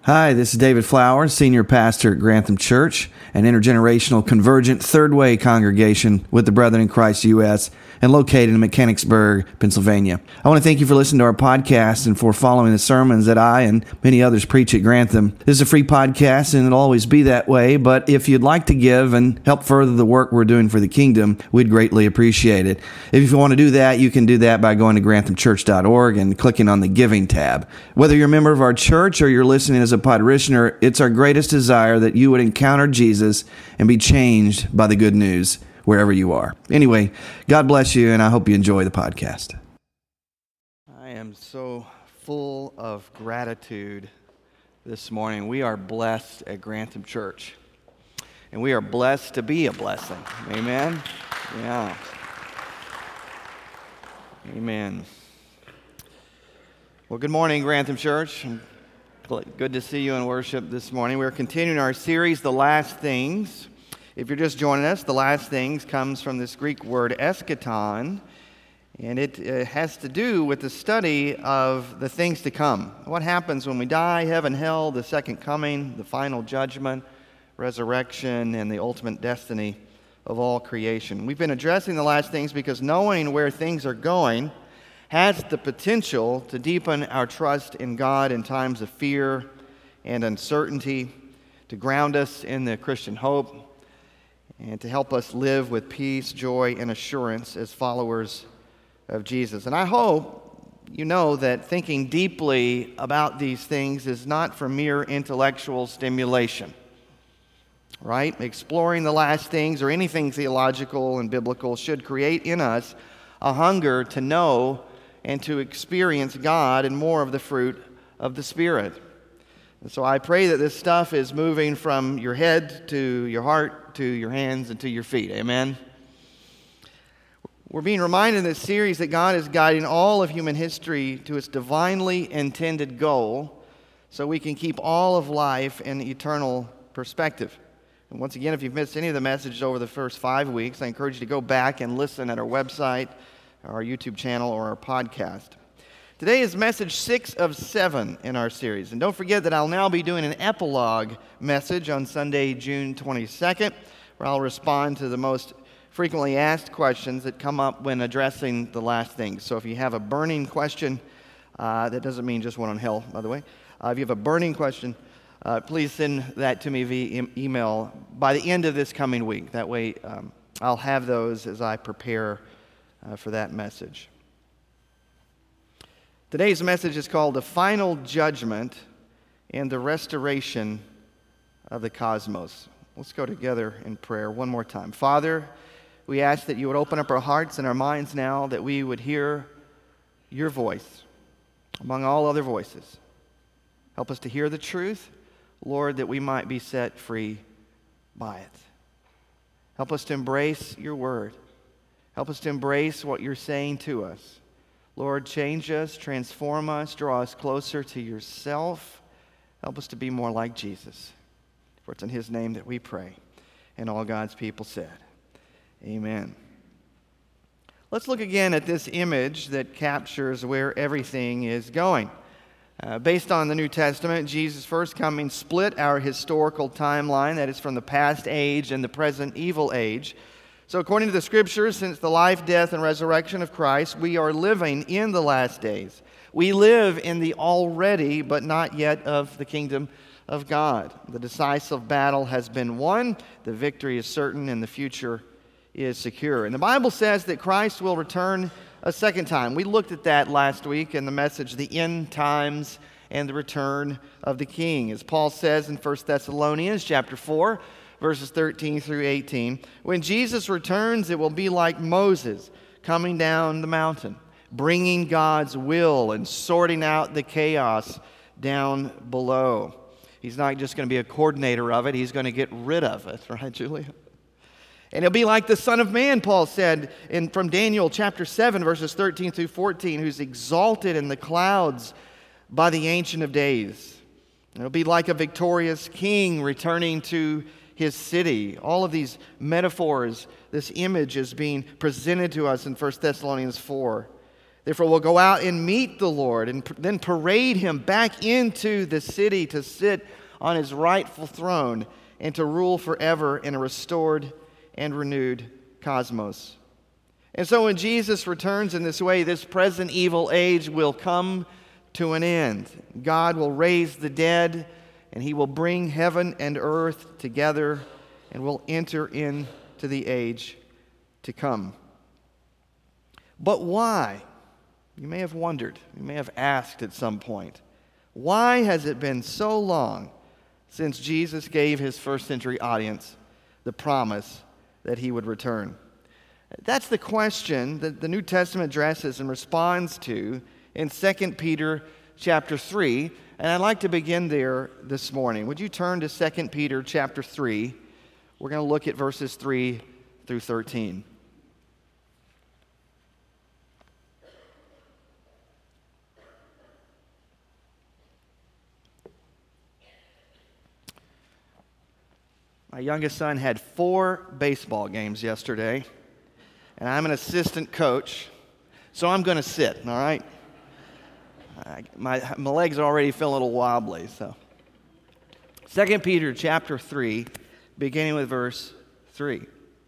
Hi, this is David Flowers, Senior Pastor at Grantham Church, an intergenerational convergent third way congregation with the Brethren in Christ U.S. and located in Mechanicsburg, Pennsylvania. I want to thank you for listening to our podcast and for following the sermons that I and many others preach at Grantham. This is a free podcast and it'll always be that way, but if you'd like to give and help further the work we're doing for the kingdom, we'd greatly appreciate it. If you want to do that, you can do that by going to granthamchurch.org and clicking on the Giving tab. Whether you're a member of our church or you're listening as a parishioner, it's our greatest desire that you would encounter Jesus and be changed by the good news wherever you are. Anyway, God bless you, and I hope you enjoy the podcast. I am so full of gratitude this morning. We are blessed at Grantham Church, and we are blessed to be a blessing. Amen? Yeah. Amen. Well, good morning, Grantham Church. Good to see you in worship this morning. We're continuing our series, The Last Things. If you're just joining us, The Last Things comes from this Greek word eschaton, and it has to do with the study of the things to come. What happens when we die, heaven, hell, the second coming, the final judgment, resurrection, and the ultimate destiny of all creation. We've been addressing the last things because knowing where things are going has the potential to deepen our trust in God in times of fear and uncertainty, to ground us in the Christian hope, and to help us live with peace, joy, and assurance as followers of Jesus. And I hope you know that thinking deeply about these things is not for mere intellectual stimulation, right? Exploring the last things or anything theological and biblical should create in us a hunger to know and to experience God and more of the fruit of the Spirit. And so I pray that this stuff is moving from your head to your heart to your hands and to your feet. Amen? We're being reminded in this series that God is guiding all of human history to its divinely intended goal so we can keep all of life in eternal perspective. And once again, if you've missed any of the messages over the first 5 weeks, I encourage you to go back and listen at our website, our YouTube channel, or our podcast. Today is message 6 of 7 in our series. And don't forget that I'll now be doing an epilogue message on Sunday, June 22nd, where I'll respond to the most frequently asked questions that come up when addressing the last things. So if you have a burning question, that doesn't mean just one on hell, by the way. If you have a burning question, please send that to me via email by the end of this coming week. That way I'll have those as I prepare for that message. Today's message is called The Final Judgment and the Restoration of the Cosmos. Let's go together in prayer one more time. Father, we ask that you would open up our hearts and our minds now, that we would hear your voice among all other voices. Help us to hear the truth, Lord, that we might be set free by it. Help us to embrace your word. Help us to embrace what you're saying to us. Lord, change us, transform us, draw us closer to yourself. Help us to be more like Jesus. For it's in his name that we pray. And all God's people said, amen. Let's look again at this image that captures where everything is going. Based on the New Testament, Jesus' first coming split our historical timeline, that is from the past age and the present evil age. So according to the Scriptures, since the life, death, and resurrection of Christ, we are living in the last days. We live in the already but not yet of the kingdom of God. The decisive battle has been won, the victory is certain, and the future is secure. And the Bible says that Christ will return a second time. We looked at that last week in the message, The End Times and the Return of the King. As Paul says in 1 Thessalonians chapter 4, verses 13 through 18, when Jesus returns, it will be like Moses coming down the mountain, bringing God's will and sorting out the chaos down below. He's not just going to be a coordinator of it, he's going to get rid of it, right, Julia? And it'll be like the Son of Man, Paul said from Daniel chapter 7, verses 13 through 14, who's exalted in the clouds by the Ancient of Days. It'll be like a victorious king returning to his city. All of these metaphors, this image is being presented to us in 1 Thessalonians 4. Therefore, we'll go out and meet the Lord and then parade him back into the city to sit on his rightful throne and to rule forever in a restored and renewed cosmos. And so when Jesus returns in this way, this present evil age will come to an end. God will raise the dead, and he will bring heaven and earth together, and we'll enter into the age to come. But why? You may have wondered, you may have asked at some point, why has it been so long since Jesus gave his first century audience the promise that he would return? That's the question that the New Testament addresses and responds to in 2 Peter chapter 3, and I'd like to begin there this morning. Would you turn to 2 Peter chapter 3? We're going to look at verses 3 through 13. My youngest son had 4 baseball games yesterday, and I'm an assistant coach, so I'm going to sit, all right? My legs are already feeling a little wobbly, so. 2 Peter chapter 3, beginning with verse 3.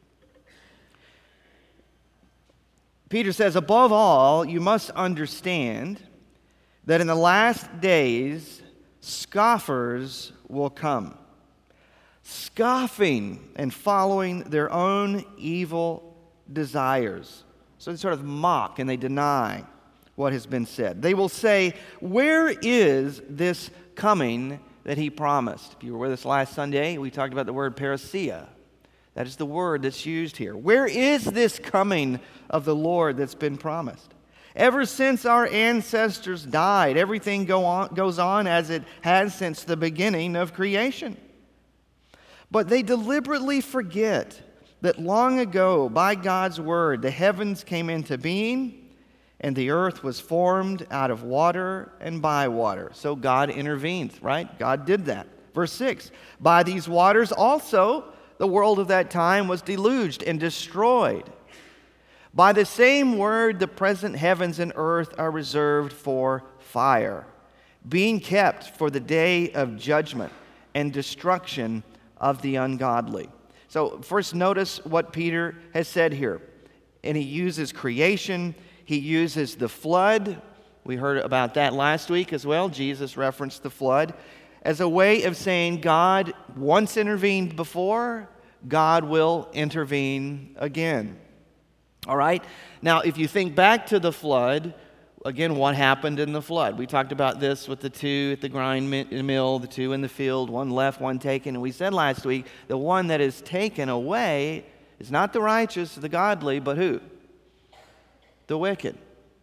Peter says, "Above all, you must understand that in the last days, scoffers will come, scoffing and following their own evil desires." So they sort of mock and they deny what has been said. They will say, "Where is this coming that he promised?" If you were with us last Sunday, we talked about the word parousia. That is the word that's used here. Where is this coming of the Lord that's been promised? Ever since our ancestors died, everything goes on as it has since the beginning of creation. But they deliberately forget that long ago, by God's word, the heavens came into being, and the earth was formed out of water and by water. So God intervened, right? God did that. Verse 6, "By these waters also the world of that time was deluged and destroyed. By the same word, the present heavens and earth are reserved for fire, being kept for the day of judgment and destruction of the ungodly." So first notice what Peter has said here. And he uses creation. He uses the flood. We heard about that last week as well. Jesus referenced the flood as a way of saying God once intervened before, God will intervene again. All right? Now, if you think back to the flood, again, what happened in the flood? We talked about this with the 2 at the grind mill, the 2 in the field, 1 left, 1 taken. And we said last week, the one that is taken away is not the righteous, the godly, but who? The wicked.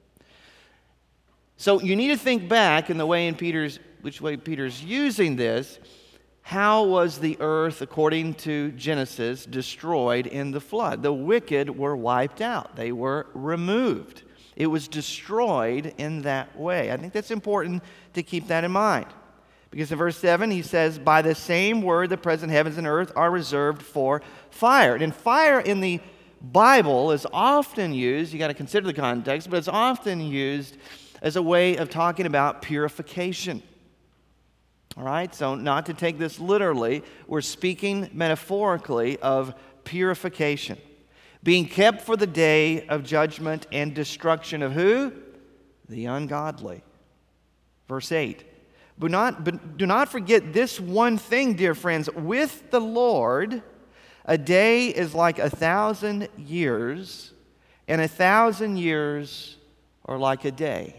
So you need to think back in the way which way Peter's using this. How was the earth, according to Genesis, destroyed in the flood? The wicked were wiped out. They were removed. It was destroyed in that way. I think that's important to keep that in mind. Because in verse 7, he says, "By the same word, the present heavens and earth are reserved for fire." And fire in the Bible is often used, you got to consider the context, but it's often used as a way of talking about purification. All right, so not to take this literally, we're speaking metaphorically of purification. Being kept for the day of judgment and destruction of who? The ungodly. Verse 8. But do not forget this one thing, dear friends. With the Lord, a day is like 1,000 years, and 1,000 years are like a day.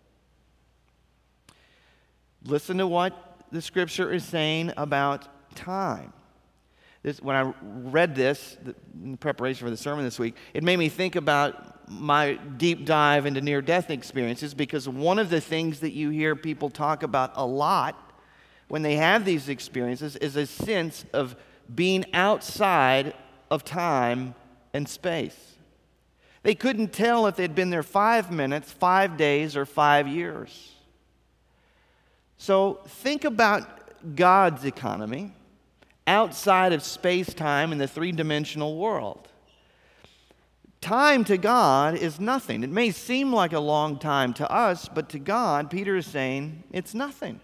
Listen to what the Scripture is saying about time. When I read this in preparation for the sermon this week, it made me think about my deep dive into near-death experiences, because one of the things that you hear people talk about a lot when they have these experiences is a sense of being outside of time and space. They couldn't tell if they'd been there 5 minutes, 5 days, or 5 years. So think about God's economy outside of space-time in the 3-dimensional world. Time to God is nothing. It may seem like a long time to us, but to God, Peter is saying, it's nothing.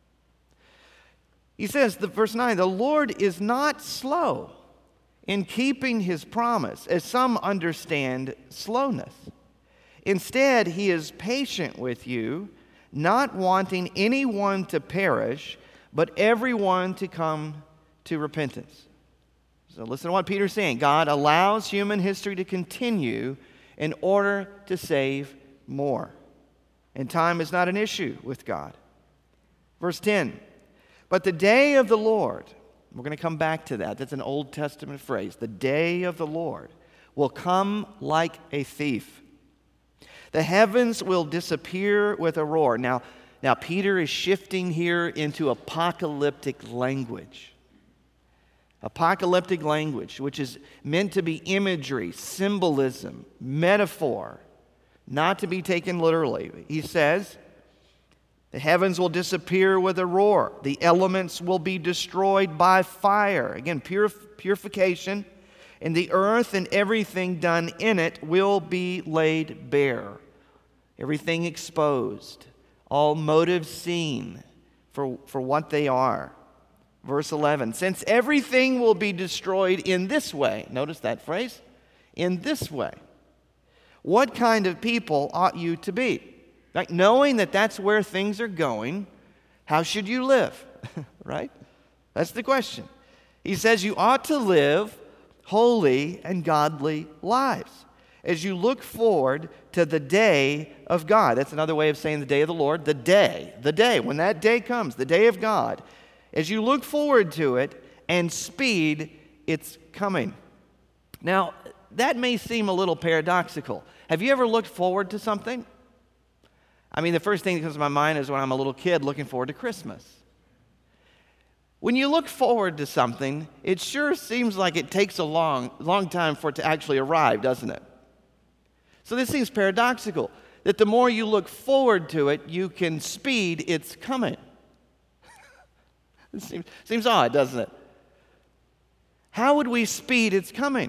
He says, verse 9, the Lord is not slow in keeping his promise, as some understand slowness. Instead, he is patient with you, not wanting anyone to perish, but everyone to come to repentance. So listen to what Peter's saying. God allows human history to continue in order to save more. And time is not an issue with God. Verse 10, but the day of the Lord, we're going to come back to that. That's an Old Testament phrase. The day of the Lord will come like a thief. The heavens will disappear with a roar. Now Peter is shifting here into apocalyptic language. Apocalyptic language, which is meant to be imagery, symbolism, metaphor, not to be taken literally. He says, the heavens will disappear with a roar. The elements will be destroyed by fire. Again, purification. And the earth and everything done in it will be laid bare. Everything exposed. All motives seen for what they are. Verse 11, since everything will be destroyed in this way, notice that phrase, in this way, what kind of people ought you to be? Like knowing that that's where things are going, how should you live? Right? That's the question. He says you ought to live holy and godly lives as you look forward to the day of God. That's another way of saying the day of the Lord, the day, when that day comes, the day of God. As you look forward to it and speed its coming. Now, that may seem a little paradoxical. Have you ever looked forward to something? I mean, the first thing that comes to my mind is when I'm a little kid looking forward to Christmas. When you look forward to something, it sure seems like it takes a long time for it to actually arrive, doesn't it? So this seems paradoxical, that the more you look forward to it, you can speed its coming. It seems odd, doesn't it? How would we speed its coming?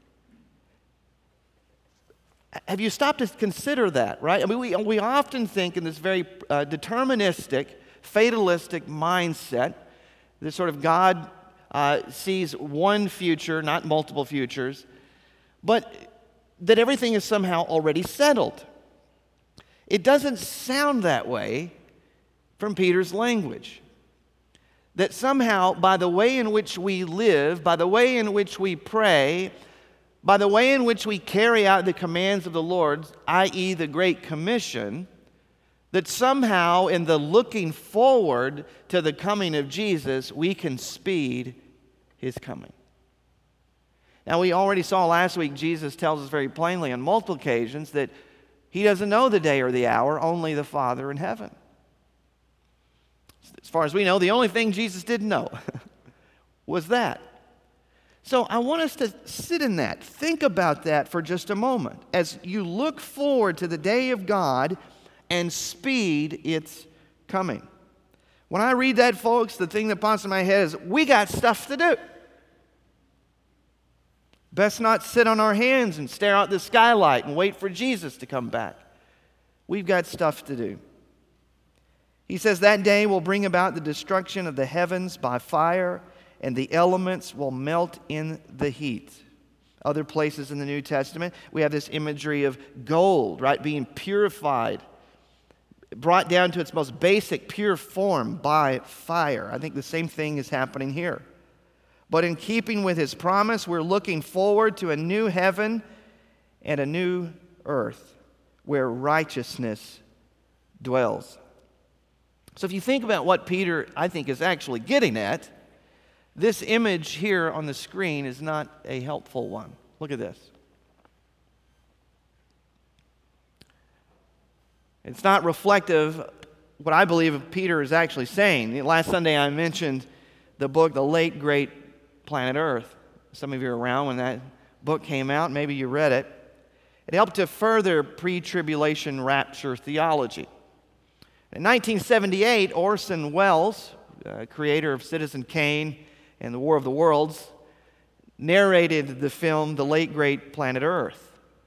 Have you stopped to consider that, right? I mean, we often think in this very deterministic, fatalistic mindset, this sort of God sees one future, not multiple futures, but that everything is somehow already settled. It doesn't sound that way from Peter's language. That somehow, by the way in which we live, by the way in which we pray, by the way in which we carry out the commands of the Lord, i.e. the Great Commission, that somehow in the looking forward to the coming of Jesus, we can speed his coming. Now, we already saw last week, Jesus tells us very plainly on multiple occasions that he doesn't know the day or the hour, only the Father in heaven. As far as we know, the only thing Jesus didn't know was that. So I want us to sit in that. Think about that for just a moment as you look forward to the day of God and speed its coming. When I read that, folks, the thing that pops in my head is we got stuff to do. Best not sit on our hands and stare out the skylight and wait for Jesus to come back. We've got stuff to do. He says that day will bring about the destruction of the heavens by fire, and the elements will melt in the heat. Other places in the New Testament, we have this imagery of gold, right, being purified, brought down to its most basic, pure form by fire. I think the same thing is happening here. But in keeping with his promise, we're looking forward to a new heaven and a new earth where righteousness dwells. So if you think about what Peter, I think, is actually getting at, this image here on the screen is not a helpful one. Look at this. It's not reflective what I believe Peter is actually saying. Last Sunday I mentioned the book, The Late Great Planet Earth. Some of you are around when that book came out. Maybe you read it. It helped to further pre-tribulation rapture theology. In 1978, Orson Welles, creator of Citizen Kane and The War of the Worlds, narrated the film The Late Great Planet Earth.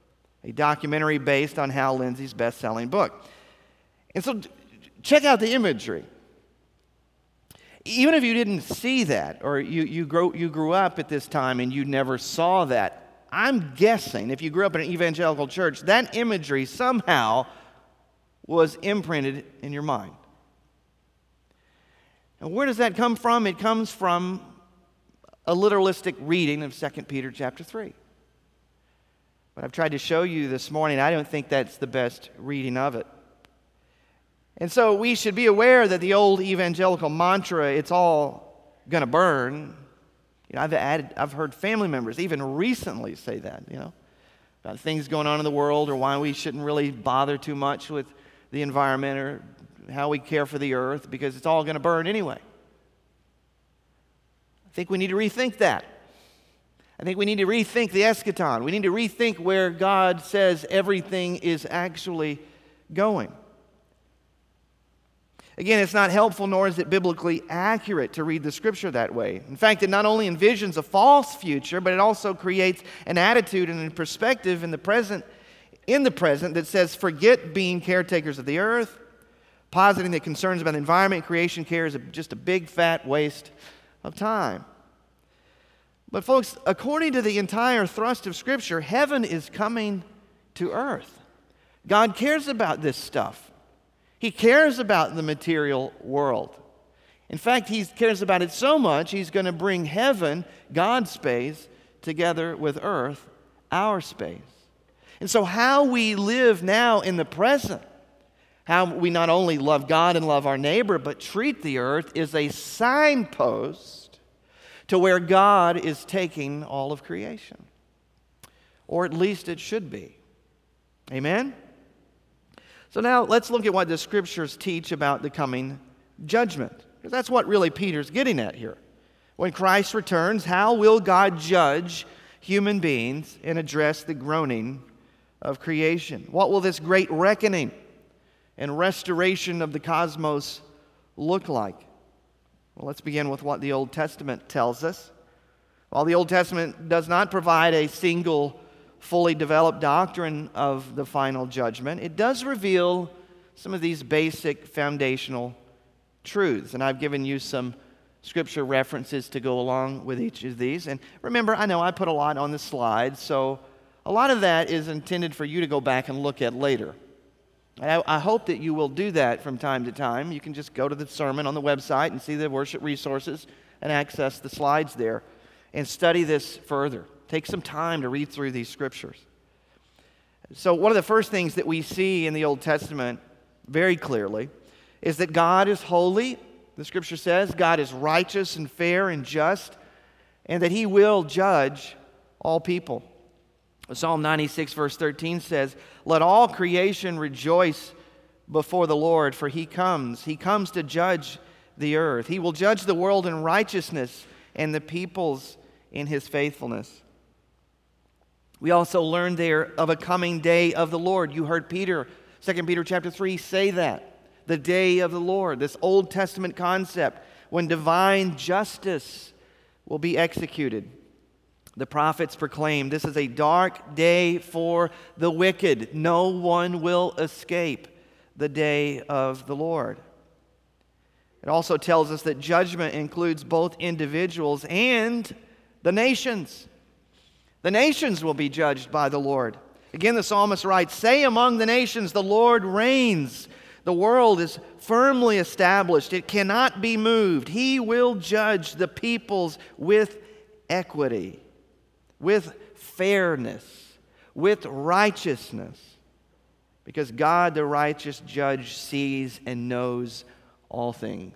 a documentary based on Hal Lindsey's best-selling book. And so check out the imagery. Even if you didn't see that, or you grew up at this time and you never saw that, I'm guessing if you grew up in an evangelical church, that imagery somehow was imprinted in your mind. And where does that come from? It comes from a literalistic reading of 2 Peter chapter 3. But I've tried to show you this morning, I don't think that's the best reading of it. And so we should be aware that the old evangelical mantra, it's all going to burn. I've heard family members even recently say that, about things going on in the world or why we shouldn't really bother too much with the environment or how we care for the earth because it's all going to burn anyway. I think we need to rethink that. I think we need to rethink the eschaton. We need to rethink where God says everything is actually going. Again, it's not helpful nor is it biblically accurate to read the Scripture that way. In fact, it not only envisions a false future, but it also creates an attitude and a perspective in the present that says, forget being caretakers of the earth, positing that concerns about the environment and creation care is just a big fat waste of time. But folks, according to the entire thrust of Scripture, heaven is coming to earth. God cares about this stuff. He cares about the material world. In fact, he cares about it so much, he's going to bring heaven, God's space, together with earth, our space. And so how we live now in the present, how we not only love God and love our neighbor, but treat the earth is a signpost to where God is taking all of creation. Or at least it should be. Amen? So now let's look at what the Scriptures teach about the coming judgment. Because that's what really Peter's getting at here. When Christ returns, how will God judge human beings and address the groaning of creation? What will this great reckoning and restoration of the cosmos look like? Well, let's begin with what the Old Testament tells us. While the Old Testament does not provide a single fully developed doctrine of the final judgment, it does reveal some of these basic foundational truths. And I've given you some scripture references to go along with each of these. And remember, I know I put a lot on the slide, so a lot of that is intended for you to go back and look at later. I hope that you will do that from time to time. You can just go to the sermon on the website and see the worship resources and access the slides there and study this further. Take some time to read through these scriptures. So one of the first things that we see in the Old Testament very clearly is that God is holy. The Scripture says God is righteous and fair and just, and that He will judge all people. Psalm 96 verse 13 says, "Let all creation rejoice before the Lord, for He comes. He comes to judge the earth. He will judge the world in righteousness and the peoples in His faithfulness." We also learned there of a coming day of the Lord. You heard Peter, 2 Peter chapter 3, say that. The day of the Lord, this Old Testament concept when divine justice will be executed. The prophets proclaim this is a dark day for the wicked. No one will escape the day of the Lord. It also tells us that judgment includes both individuals and the nations. The nations will be judged by the Lord. Again, the psalmist writes, "Say among the nations, the Lord reigns. The world is firmly established. It cannot be moved. He will judge the peoples with equity, with fairness, with righteousness, because God, the righteous judge, sees and knows all things."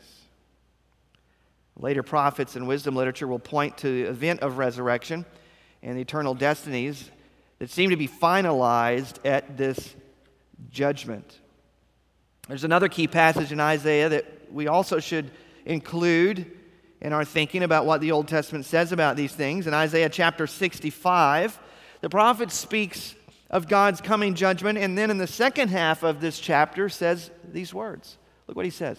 Later prophets and wisdom literature will point to the event of resurrection and the eternal destinies that seem to be finalized at this judgment. There's another key passage in Isaiah that we also should include in our thinking about what the Old Testament says about these things. In Isaiah chapter 65, the prophet speaks of God's coming judgment, and then in the second half of this chapter says these words. Look what he says.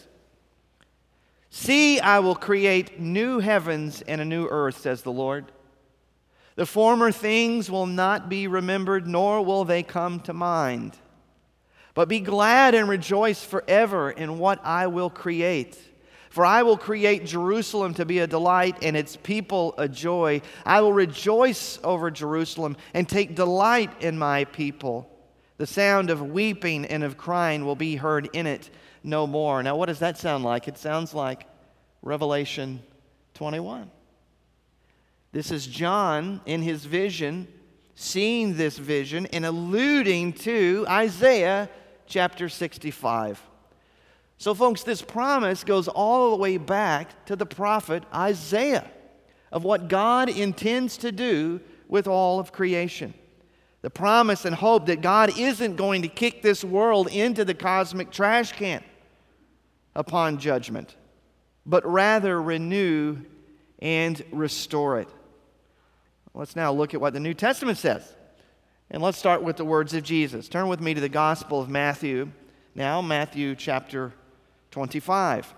"See, I will create new heavens and a new earth, says the Lord. The former things will not be remembered, nor will they come to mind. But be glad and rejoice forever in what I will create. For I will create Jerusalem to be a delight and its people a joy. I will rejoice over Jerusalem and take delight in my people. The sound of weeping and of crying will be heard in it no more. Now, what does that sound like? It sounds like Revelation 21. This is John in his vision, seeing this vision and alluding to Isaiah chapter 65. So, folks, this promise goes all the way back to the prophet Isaiah of what God intends to do with all of creation. The promise and hope that God isn't going to kick this world into the cosmic trash can upon judgment, but rather renew and restore it. Let's now look at what the New Testament says. And let's start with the words of Jesus. Turn with me to the Gospel of Matthew. Now, Matthew chapter 25.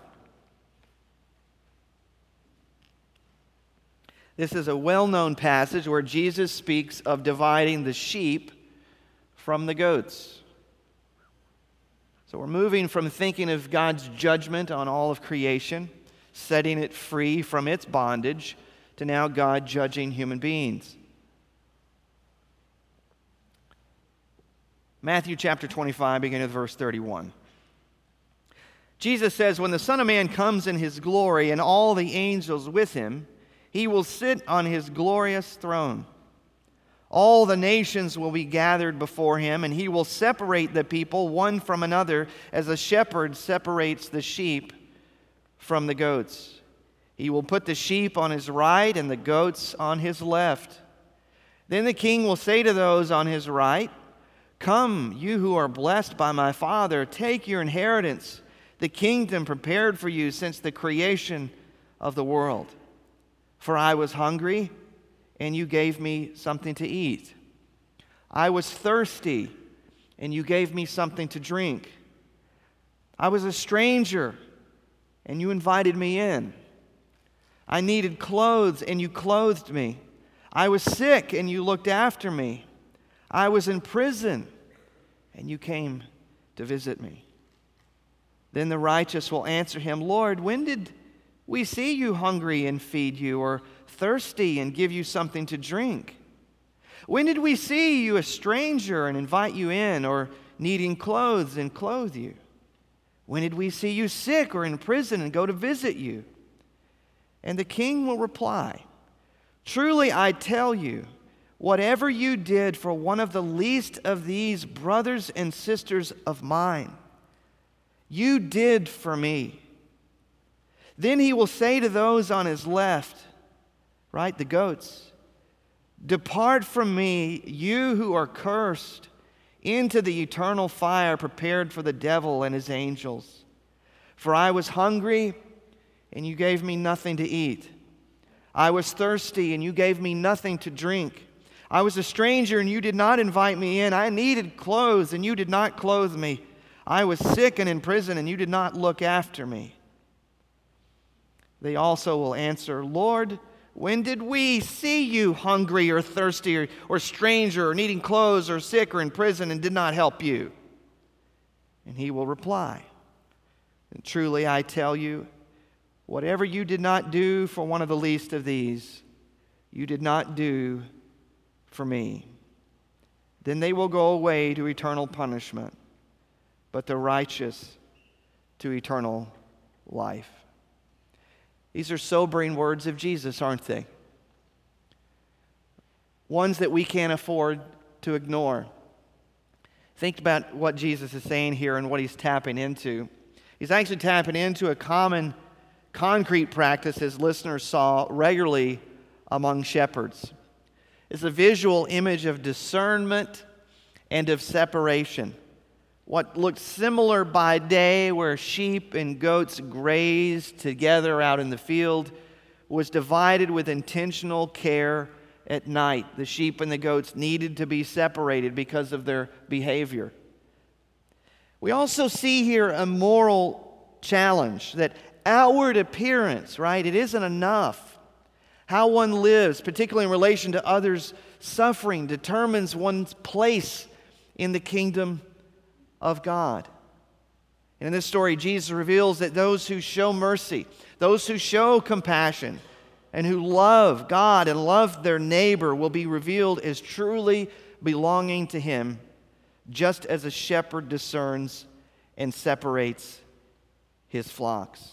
This is a well-known passage where Jesus speaks of dividing the sheep from the goats. So we're moving from thinking of God's judgment on all of creation, setting it free from its bondage, to now God judging human beings. Matthew chapter 25, beginning with verse 31. Jesus says, "When the Son of Man comes in his glory and all the angels with him, he will sit on his glorious throne. All the nations will be gathered before him, and he will separate the people one from another as a shepherd separates the sheep from the goats. He will put the sheep on his right and the goats on his left. Then the king will say to those on his right, 'Come, you who are blessed by my Father, take your inheritance, the kingdom prepared for you since the creation of the world. For I was hungry, and you gave me something to eat. I was thirsty, and you gave me something to drink. I was a stranger, and you invited me in. I needed clothes, and you clothed me. I was sick, and you looked after me. I was in prison, and you came to visit me.' Then the righteous will answer him, 'Lord, when did we see you hungry and feed you, or thirsty and give you something to drink? When did we see you a stranger and invite you in, or needing clothes and clothe you? When did we see you sick or in prison and go to visit you?' And the king will reply, 'Truly I tell you, whatever you did for one of the least of these brothers and sisters of mine, you did for me.' Then he will say to those on his left," right, the goats, "Depart from me, you who are cursed, into the eternal fire prepared for the devil and his angels. For I was hungry, and you gave me nothing to eat. I was thirsty, and you gave me nothing to drink. I was a stranger, and you did not invite me in. I needed clothes, and you did not clothe me. I was sick and in prison, and you did not look after me.' They also will answer, 'Lord, when did we see you hungry or thirsty or stranger or needing clothes or sick or in prison and did not help you?' And he will reply, 'And truly I tell you, whatever you did not do for one of the least of these, you did not do for me.' Then they will go away to eternal punishment, but the righteous to eternal life." These are sobering words of Jesus, aren't they? Ones that we can't afford to ignore. Think about what Jesus is saying here and what he's tapping into. He's actually tapping into a common concrete practice his listeners saw regularly among shepherds. It's a visual image of discernment and of separation. What looked similar by day, where sheep and goats grazed together out in the field, was divided with intentional care at night. The sheep and the goats needed to be separated because of their behavior. We also see here a moral challenge that outward appearance, right? It isn't enough. How one lives, particularly in relation to others' suffering, determines one's place in the kingdom of God. And in this story, Jesus reveals that those who show mercy, those who show compassion, and who love God and love their neighbor will be revealed as truly belonging to Him, just as a shepherd discerns and separates his flocks.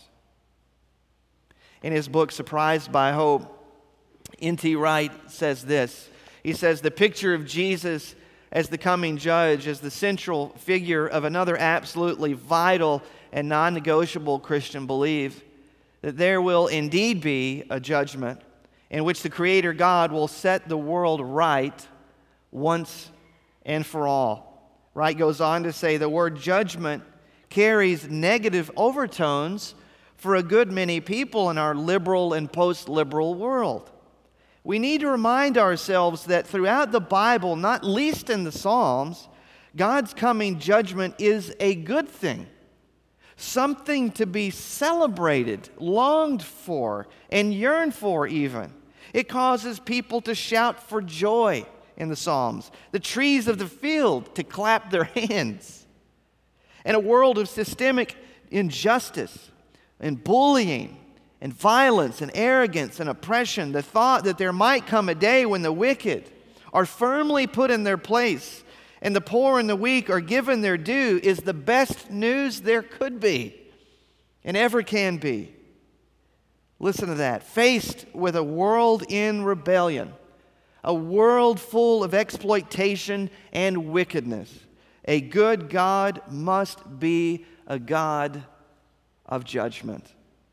In his book, Surprised by Hope, N.T. Wright says this. He says, the picture of Jesus as the coming judge, as the central figure of another absolutely vital and non-negotiable Christian belief, that there will indeed be a judgment in which the Creator God will set the world right once and for all. Wright goes on to say the word judgment carries negative overtones for a good many people in our liberal and post-liberal world. We need to remind ourselves that throughout the Bible, not least in the Psalms, God's coming judgment is a good thing, something to be celebrated, longed for, and yearned for even. It causes people to shout for joy in the Psalms, the trees of the field to clap their hands. In a world of systemic injustice and bullying and violence and arrogance and oppression, the thought that there might come a day when the wicked are firmly put in their place and the poor and the weak are given their due is the best news there could be and ever can be. Listen to that. Faced with a world in rebellion, a world full of exploitation and wickedness, a good God must be a God of judgment.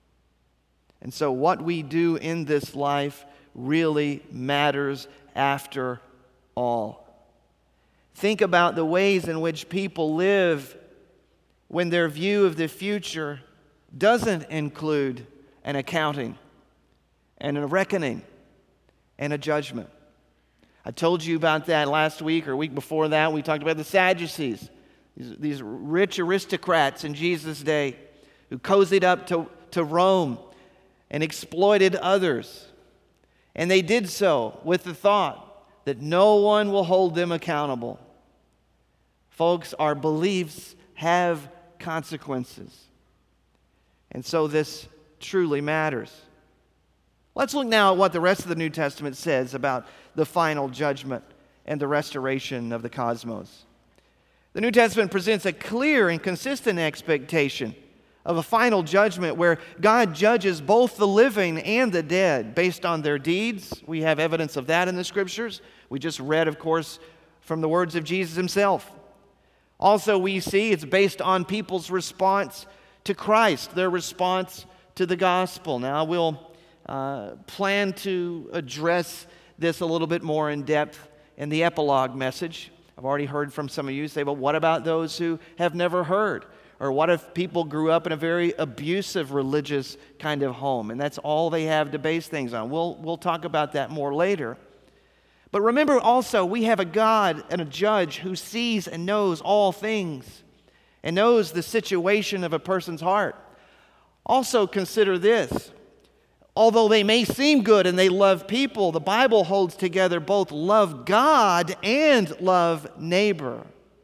And so what we do in this life really matters after all. Think about the ways in which people live when their view of the future doesn't include an accounting and a reckoning and a judgment. I told you about that last week or week before that. We talked about the Sadducees, these rich aristocrats in Jesus' day who cozied up to Rome and exploited others. And they did so with the thought that no one will hold them accountable. Folks, our beliefs have consequences. And so this truly matters. Let's look now at what the rest of the New Testament says about the final judgment and the restoration of the cosmos. The New Testament presents a clear and consistent expectation of a final judgment where God judges both the living and the dead based on their deeds. We have evidence of that in the Scriptures. We just read, of course, from the words of Jesus Himself. Also, we see it's based on people's response to Christ, their response to the gospel. Now, we'll plan to address this a little bit more in depth in the epilogue message. I've already heard from some of you say, well, what about those who have never heard? Or what if people grew up in a very abusive religious kind of home, and that's all they have to base things on? We'll talk about that more later. But remember also, we have a God and a judge who sees and knows all things and knows the situation of a person's heart. Also consider this. Although they may seem good and they love people, the Bible holds together both love God and love neighbor.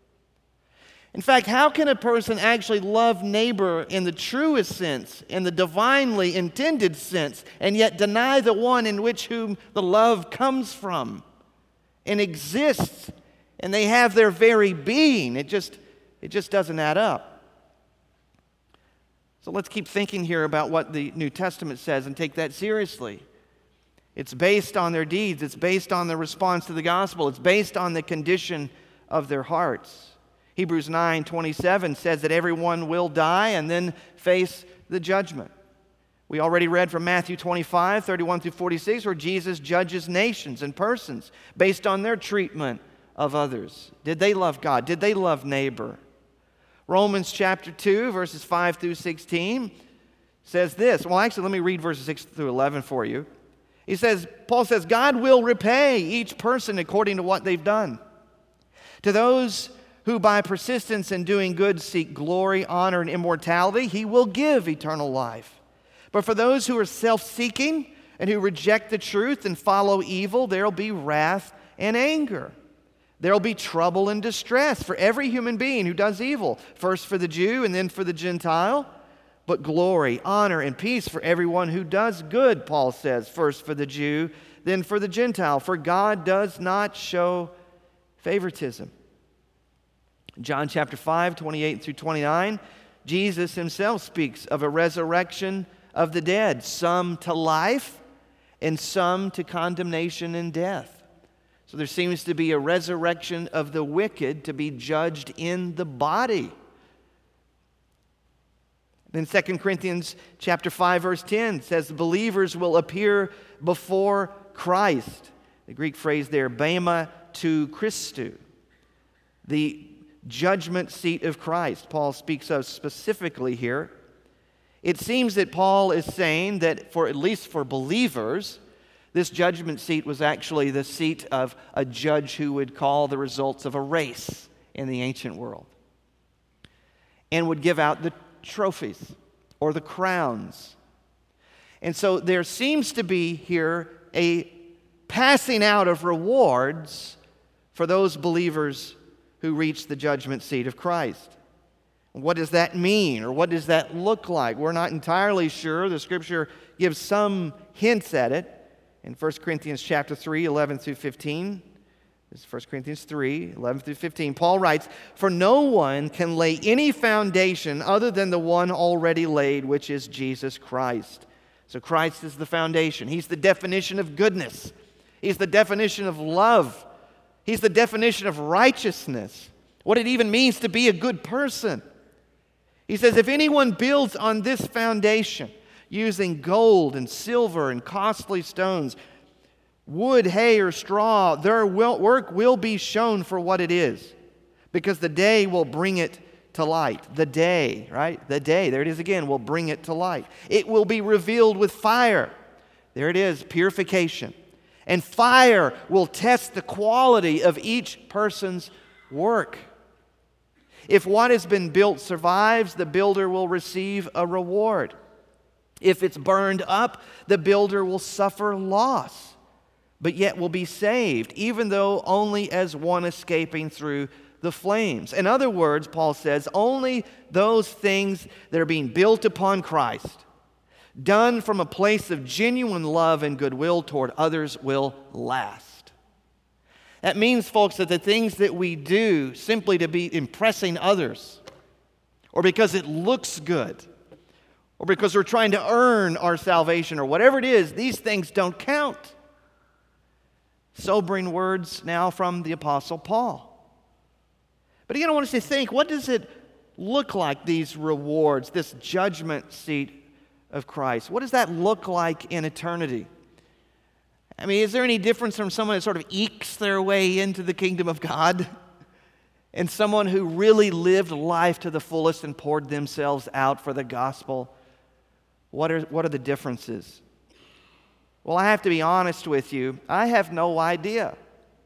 In fact, how can a person actually love neighbor in the truest sense, in the divinely intended sense, and yet deny the one in which whom the love comes from and exists, and they have their very being? It just doesn't add up. So let's keep thinking here about what the New Testament says and take that seriously. It's based on their deeds. It's based on their response to the gospel. It's based on the condition of their hearts. Hebrews 9:27 says that everyone will die and then face the judgment. We already read from Matthew 25:31-46, where Jesus judges nations and persons based on their treatment of others. Did they love God? Did they love neighbor? Romans chapter 2, verses 5-16 says this. Well, actually, let me read verses 6-11 for you. Paul says, God will repay each person according to what they've done. To those who by persistence in doing good seek glory, honor, and immortality, He will give eternal life. But for those who are self-seeking and who reject the truth and follow evil, there will be wrath and anger. There will be trouble and distress for every human being who does evil, first for the Jew and then for the Gentile. But glory, honor, and peace for everyone who does good, Paul says, first for the Jew, then for the Gentile. For God does not show favoritism. John chapter 5, 28 through 29, Jesus himself speaks of a resurrection of the dead, some to life and some to condemnation and death. So there seems to be a resurrection of the wicked to be judged in the body. Then 2 Corinthians chapter 5, verse 10 says believers will appear before Christ. The Greek phrase there, bema tu Christou, the judgment seat of Christ, Paul speaks of specifically here. It seems that Paul is saying that for at least for believers, this judgment seat was actually the seat of a judge who would call the results of a race in the ancient world and would give out the trophies or the crowns. And so there seems to be here a passing out of rewards for those believers who reach the judgment seat of Christ. What does that mean, or what does that look like? We're not entirely sure. The Scripture gives some hints at it. In 1 Corinthians chapter 3, 11 through 15, this is 1 Corinthians 3, 11 through 15, Paul writes, "For no one can lay any foundation other than the one already laid, which is Jesus Christ." So Christ is the foundation. He's the definition of goodness. He's the definition of love. He's the definition of righteousness, what it even means to be a good person. He says, if anyone builds on this foundation using gold and silver and costly stones, wood, hay, or straw, their work will be shown for what it is, because the day will bring it to light. The day, right? The day, there it is again, will bring it to light. It will be revealed with fire. There it is, purification. And fire will test the quality of each person's work. If what has been built survives, the builder will receive a reward. If it's burned up, the builder will suffer loss, but yet will be saved, even though only as one escaping through the flames. In other words, Paul says, only those things that are being built upon Christ, done from a place of genuine love and goodwill toward others, will last. That means, folks, that the things that we do simply to be impressing others, or because it looks good, or because we're trying to earn our salvation, or whatever it is, these things don't count. Sobering words now from the Apostle Paul. But again, I want us to think, what does it look like, these rewards, this judgment seat of Christ? What does that look like in eternity? I mean, is there any difference from someone that sort of ekes their way into the kingdom of God and someone who really lived life to the fullest and poured themselves out for the gospel? What are the differences? Well, I have to be honest with you. I have no idea.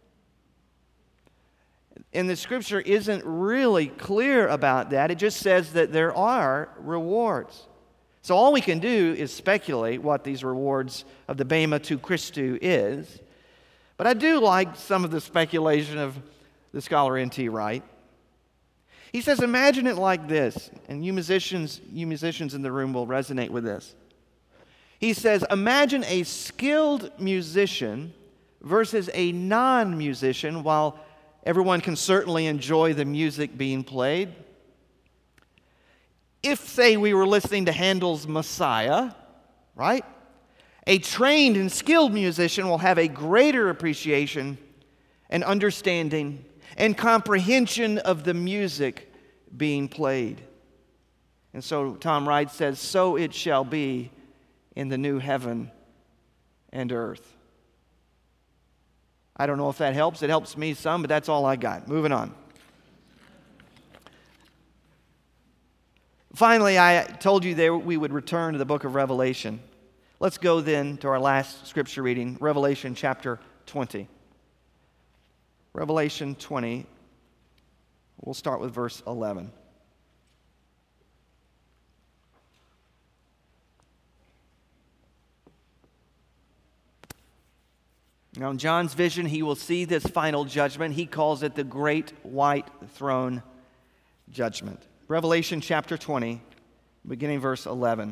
And the Scripture isn't really clear about that. It just says that there are rewards. So all we can do is speculate what these rewards of the Bema tu Christou is. But I do like some of the speculation of the scholar N.T. Wright. He says, imagine it like this, and you musicians in the room will resonate with this. He says, imagine a skilled musician versus a non-musician. While everyone can certainly enjoy the music being played, if, say, we were listening to Handel's Messiah, right? A trained and skilled musician will have a greater appreciation and understanding and comprehension of the music being played. And so Tom Wright says, so it shall be in the new heaven and earth. I don't know if that helps. It helps me some, but that's all I got. Moving on. Finally, I told you there we would return to the book of Revelation. Let's go then to our last scripture reading, Revelation chapter 20. Revelation 20. We'll start with verse 11. Now, in John's vision, he will see this final judgment. He calls it the Great White Throne Judgment. Revelation chapter 20, beginning verse 11.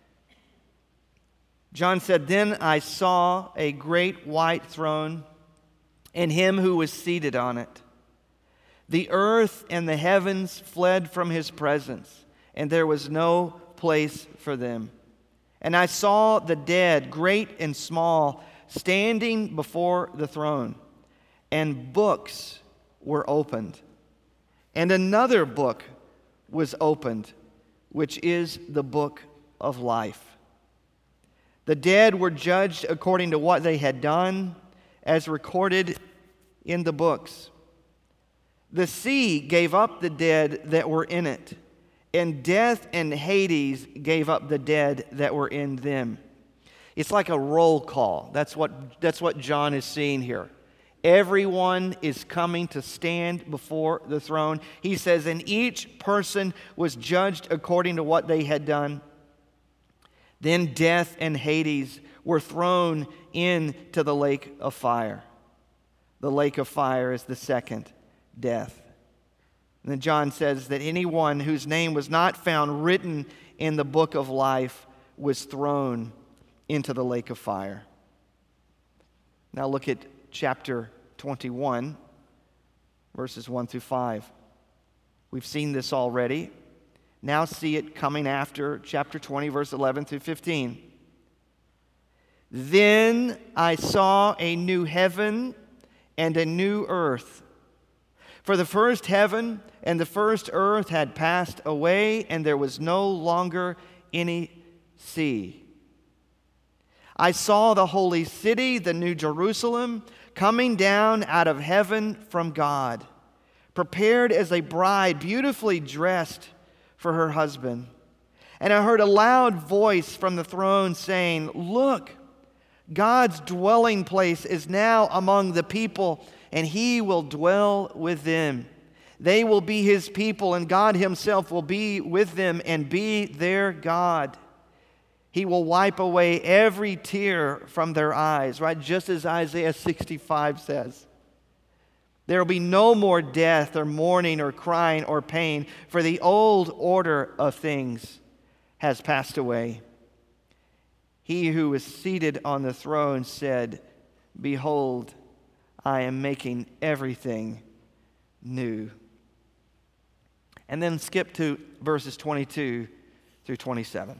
John said, "Then I saw a great white throne and him who was seated on it. The earth and the heavens fled from his presence, and there was no place for them. And I saw the dead, great and small, standing before the throne, and books were opened. And another book was opened, which is the book of life. The dead were judged according to what they had done, as recorded in the books. The sea gave up the dead that were in it, and death and Hades gave up the dead that were in them." It's like a roll call. That's what John is seeing here. Everyone is coming to stand before the throne. He says, and each person was judged according to what they had done. Then death and Hades were thrown into the lake of fire. The lake of fire is the second death. And then John says that anyone whose name was not found written in the book of life was thrown into the lake of fire. Now look at chapter 21, verses 1 through 5. We've seen this already. Now see it coming after chapter 20, verse 11 through 15. "Then I saw a new heaven and a new earth. For the first heaven and the first earth had passed away, and there was no longer any sea. I saw the holy city, the new Jerusalem, coming down out of heaven from God, prepared as a bride, beautifully dressed for her husband. And I heard a loud voice from the throne saying, 'Look, God's dwelling place is now among the people, and he will dwell with them. They will be his people, and God himself will be with them and be their God. He will wipe away every tear from their eyes,'" right? Just as Isaiah 65 says. "There will be no more death or mourning or crying or pain, for the old order of things has passed away." He who was seated on the throne said, "Behold, I am making everything new." And then skip to verses 22 through 27.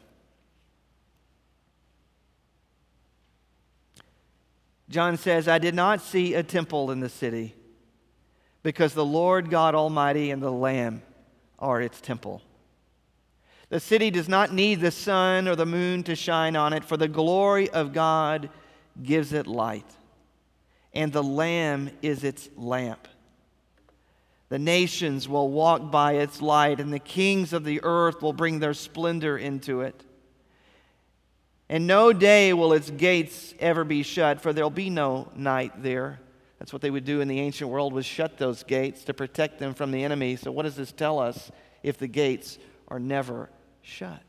John says, "I did not see a temple in the city, because the Lord God Almighty and the Lamb are its temple. The city does not need the sun or the moon to shine on it, for the glory of God gives it light, and the Lamb is its lamp. The nations will walk by its light, and the kings of the earth will bring their splendor into it. And no day will its gates ever be shut, for there'll be no night there." That's what they would do in the ancient world, was shut those gates to protect them from the enemy. So what does this tell us if the gates are never shut?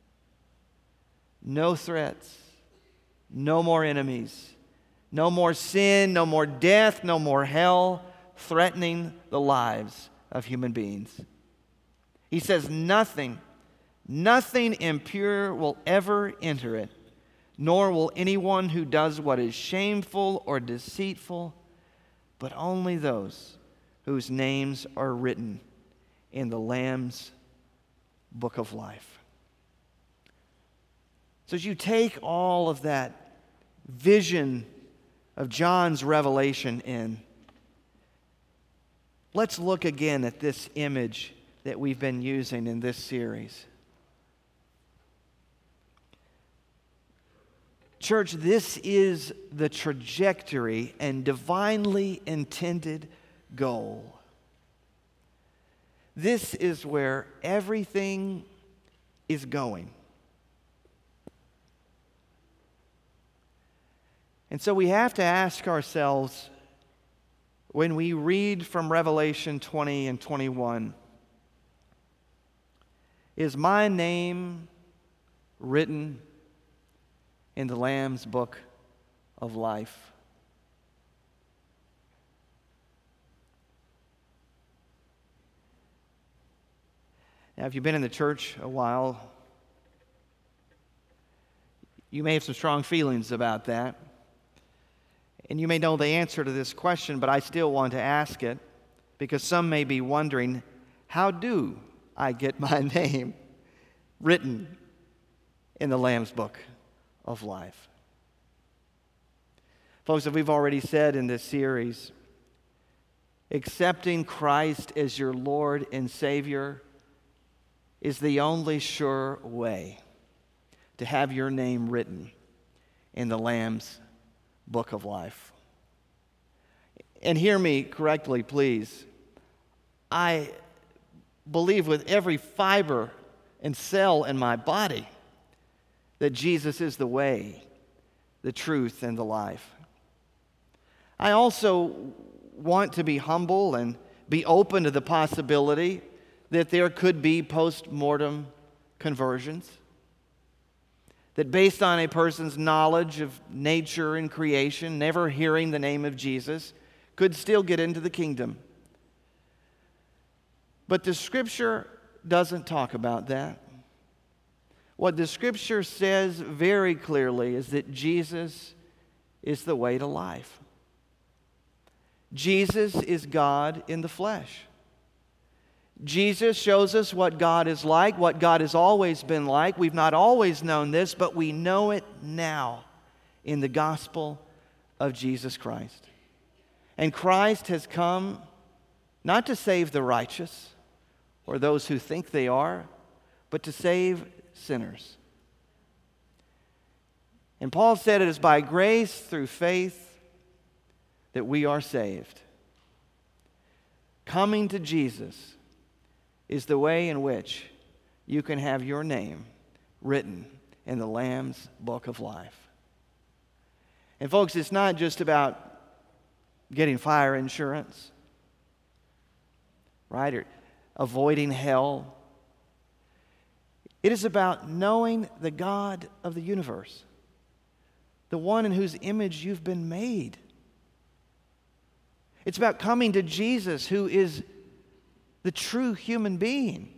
No threats, no more enemies, no more sin, no more death, no more hell threatening the lives of human beings. He says nothing impure will ever enter it, nor will anyone who does what is shameful or deceitful, but only those whose names are written in the Lamb's book of life. So as you take all of that vision of John's revelation in, let's look again at this image that we've been using in this series. Church, this is the trajectory and divinely intended goal. This is where everything is going. And so we have to ask ourselves, when we read from Revelation 20 and 21, is my name written in the Lamb's book of life? Now, if you've been in the church a while, you may have some strong feelings about that. And you may know the answer to this question, but I still want to ask it because some may be wondering, how do I get my name written in the Lamb's Book of Life? Folks, as we've already said in this series, accepting Christ as your Lord and Savior is the only sure way to have your name written in the Lamb's Book of Life. And hear me correctly, please. I believe with every fiber and cell in my body that Jesus is the way, the truth, and the life. I also want to be humble and be open to the possibility that there could be post-mortem conversions. That based on a person's knowledge of nature and creation, never hearing the name of Jesus, could still get into the kingdom. But the Scripture doesn't talk about that. What the Scripture says very clearly is that Jesus is the way to life. Jesus is God in the flesh. Jesus shows us what God is like, what God has always been like. We've not always known this, but we know it now in the gospel of Jesus Christ. And Christ has come not to save the righteous or those who think they are, but to save sinners. And Paul said it is by grace through faith that we are saved. Coming to Jesus is the way in which you can have your name written in the Lamb's Book of Life. And folks, it's not just about getting fire insurance, right? Or avoiding hell. It is about knowing the God of the universe, the one in whose image you've been made. It's about coming to Jesus, who is the true human being,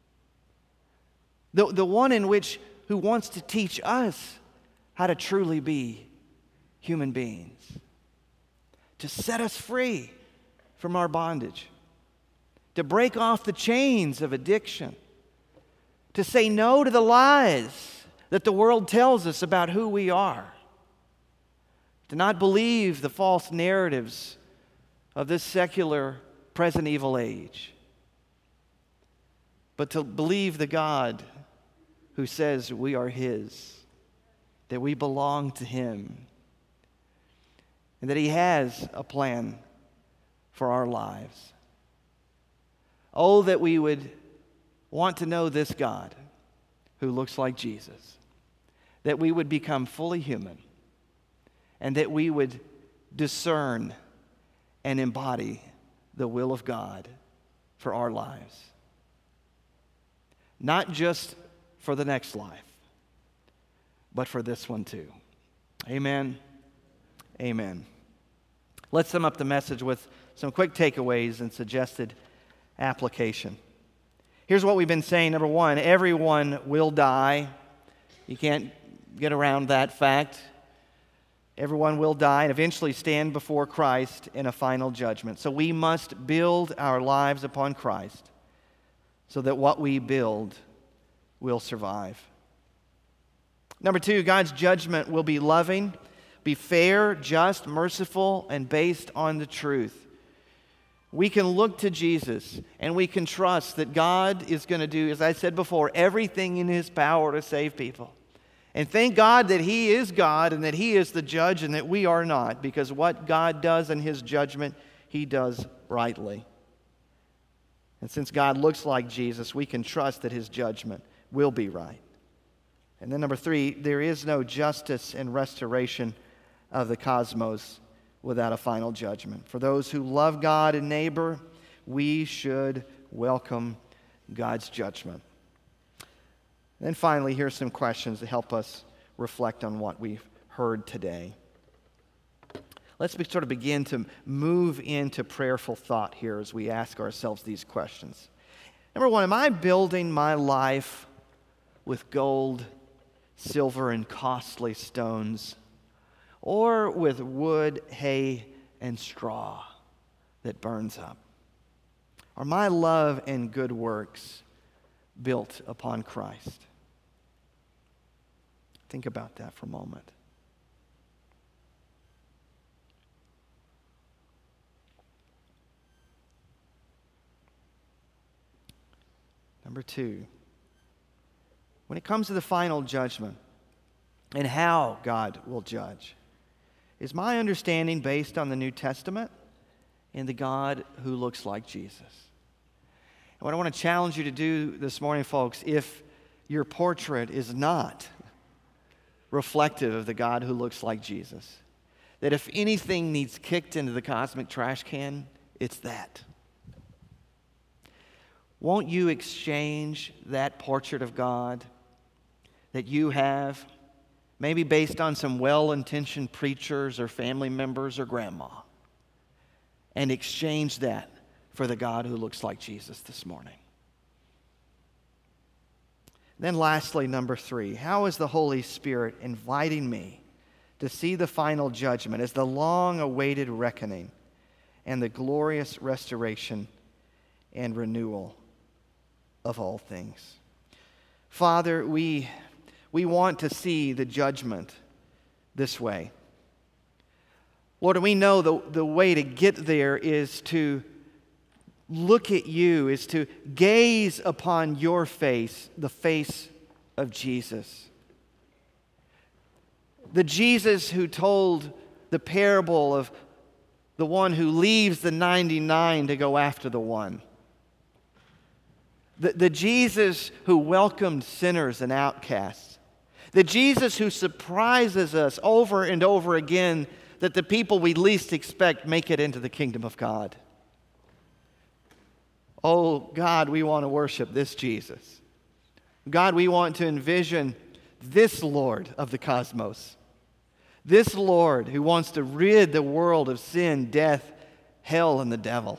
the one who wants to teach us how to truly be human beings, to set us free from our bondage, to break off the chains of addiction, to say no to the lies that the world tells us about who we are, to not believe the false narratives of this secular present evil age, but to believe the God who says we are His, that we belong to Him, and that He has a plan for our lives. Oh, that we would want to know this God who looks like Jesus, that we would become fully human, and that we would discern and embody the will of God for our lives. Not just for the next life, but for this one too. Amen. Amen. Let's sum up the message with some quick takeaways and suggested application. Here's what we've been saying. Number one, everyone will die. You can't get around that fact. Everyone will die and eventually stand before Christ in a final judgment. So we must build our lives upon Christ so that what we build will survive. Number two, God's judgment will be loving, be fair, just, merciful, and based on the truth. We can look to Jesus and we can trust that God is going to do, as I said before, everything in His power to save people. And thank God that He is God and that He is the judge and that we are not, because what God does in His judgment, He does rightly. And since God looks like Jesus, we can trust that His judgment will be right. And then number three, there is no justice and restoration of the cosmos without a final judgment. For those who love God and neighbor, we should welcome God's judgment. And then finally, here's some questions to help us reflect on what we've heard today. Let's sort of begin to move into prayerful thought here as we ask ourselves these questions. Number one, am I building my life with gold, silver, and costly stones, or with wood, hay, and straw that burns up? Are my love and good works built upon Christ? Think about that for a moment. Number two, when it comes to the final judgment and how God will judge, is my understanding based on the New Testament and the God who looks like Jesus? And what I want to challenge you to do this morning, folks, if your portrait is not reflective of the God who looks like Jesus, that if anything needs kicked into the cosmic trash can, it's that. Won't you exchange that portrait of God that you have, maybe based on some well-intentioned preachers or family members or grandma, and exchange that for the God who looks like Jesus this morning? Then lastly, number three, how is the Holy Spirit inviting me to see the final judgment as the long-awaited reckoning and the glorious restoration and renewal of all things? Father, we want to see the judgment this way. Lord, we know the way to get there is to look at you, is to gaze upon your face, the face of Jesus. The Jesus who told the parable of the one who leaves the 99 to go after the one. The Jesus who welcomed sinners and outcasts. The Jesus who surprises us over and over again that the people we least expect make it into the kingdom of God. Oh, God, we want to worship this Jesus. God, we want to envision this Lord of the cosmos. This Lord who wants to rid the world of sin, death, hell, and the devil.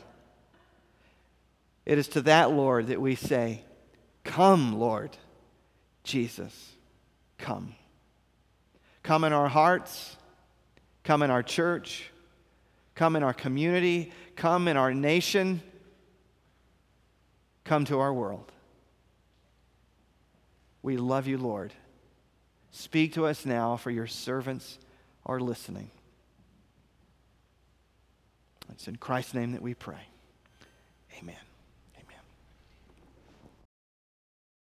It is to that Lord that we say, "Come, Lord Jesus, come." Come in our hearts, come in our church, come in our community, come in our nation, come to our world. We love you, Lord. Speak to us now, for your servants are listening. It's in Christ's name that we pray. Amen.